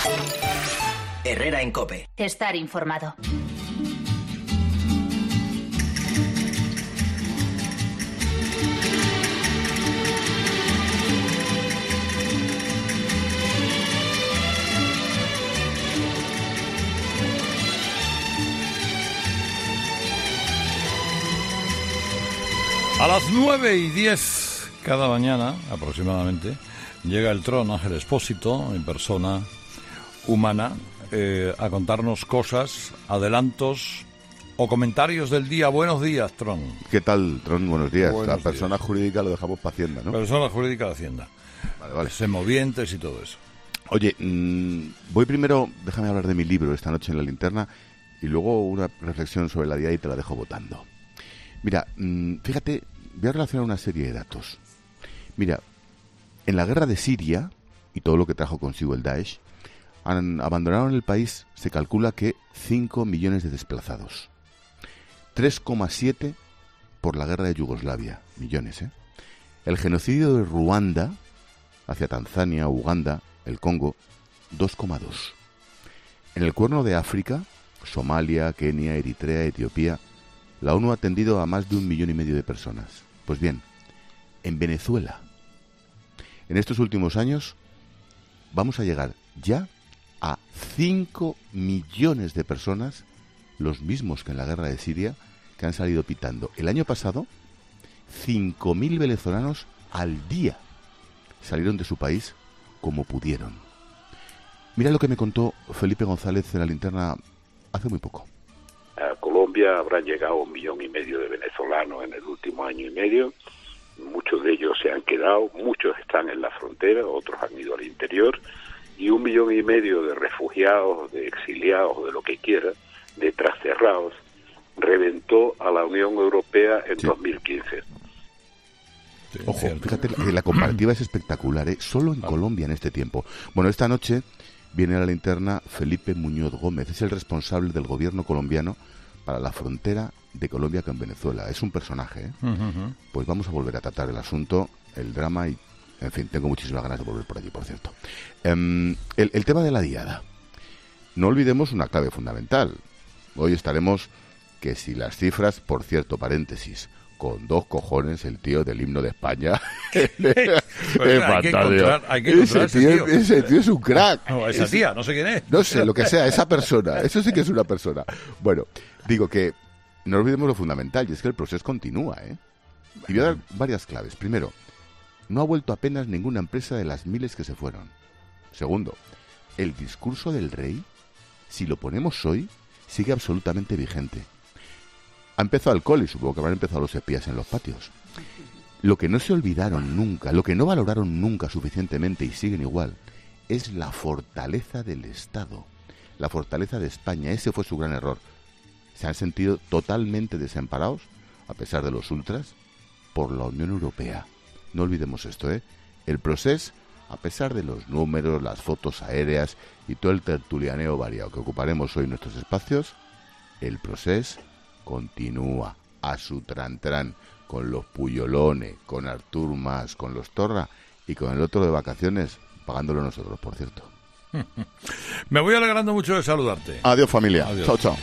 Herrera en COPE. Estar informado. A las 9:10 cada mañana, aproximadamente, llega el Tron Ángel Expósito, en persona humana, a contarnos cosas, adelantos o comentarios del día. Buenos días, Tron. ¿Qué tal, Tron? Buenos días. Buenos La persona jurídica lo dejamos para Hacienda, ¿no? Persona jurídica de Hacienda. Vale. Semovientes y todo eso. Oye, voy primero, déjame hablar de mi libro esta noche en la linterna y luego una reflexión sobre la día y te la dejo votando. Mira, fíjate, voy a relacionar una serie de datos. Mira, en la guerra de Siria y todo lo que trajo consigo el Daesh, abandonaron el país, se calcula que 5 millones de desplazados. 3,7 por la guerra de Yugoslavia, millones, ¿eh? El genocidio de Ruanda, hacia Tanzania, Uganda, el Congo, 2,2. En el Cuerno de África, Somalia, Kenia, Eritrea, Etiopía, la ONU ha atendido a más de 1,5 millones de personas. Pues bien, en Venezuela, en estos últimos años, vamos a llegar ya a 5 millones de personas, los mismos que en la guerra de Siria, que han salido pitando. El año pasado, 5.000 venezolanos al día salieron de su país como pudieron. Mira lo que me contó Felipe González en la linterna hace muy poco. A Colombia habrán llegado 1,5 millones de venezolanos en el último año y medio. Muchos de ellos se han quedado, muchos están en la frontera, otros han ido al interior, y 1,5 millones de refugiados, de exiliados, de lo que quiera, de trasterrados, reventó a la Unión Europea en 2015. Sí, Ojo, cierto. fíjate que la comparativa es espectacular, ¿eh? Solo en Colombia en este tiempo. Bueno, esta noche viene a la linterna Felipe Muñoz Gómez, es el responsable del gobierno colombiano para la frontera de Colombia con Venezuela. Es un personaje, ¿eh? Uh-huh. Pues vamos a volver a tratar el asunto, el drama y, en fin, tengo muchísimas ganas de volver por allí, por cierto. El tema de la diada. No olvidemos una clave fundamental. Hoy estaremos, que si las cifras, por cierto, paréntesis, con 2 cojones el tío del himno de España. Pues hay que encontrar ese tío. Ese tío es un crack. No, esa tía, no sé quién es. No sé, lo que sea, esa persona. Eso sí que es una persona. Bueno, digo que no olvidemos lo fundamental, y es que el proceso continúa, ¿eh? Y voy a dar varias claves. Primero, no ha vuelto apenas ninguna empresa de las miles que se fueron. Segundo, el discurso del rey, si lo ponemos hoy, sigue absolutamente vigente. Ha empezado el cole y supongo que habrán empezado los espías en los patios. Lo que no se olvidaron nunca, lo que no valoraron nunca suficientemente y siguen igual, es la fortaleza del Estado, la fortaleza de España. Ese fue su gran error. Se han sentido totalmente desamparados, a pesar de los ultras, por la Unión Europea. No olvidemos esto, ¿eh? El proceso, a pesar de los números, las fotos aéreas y todo el tertulianeo variado que ocuparemos hoy en nuestros espacios, el proceso continúa a su trantrán, con los Puyolones, con Artur Mas, con los Torra y con el otro de vacaciones, pagándolo nosotros, por cierto. Me voy alegrando mucho de saludarte. Adiós, familia. Adiós. Chao, chao.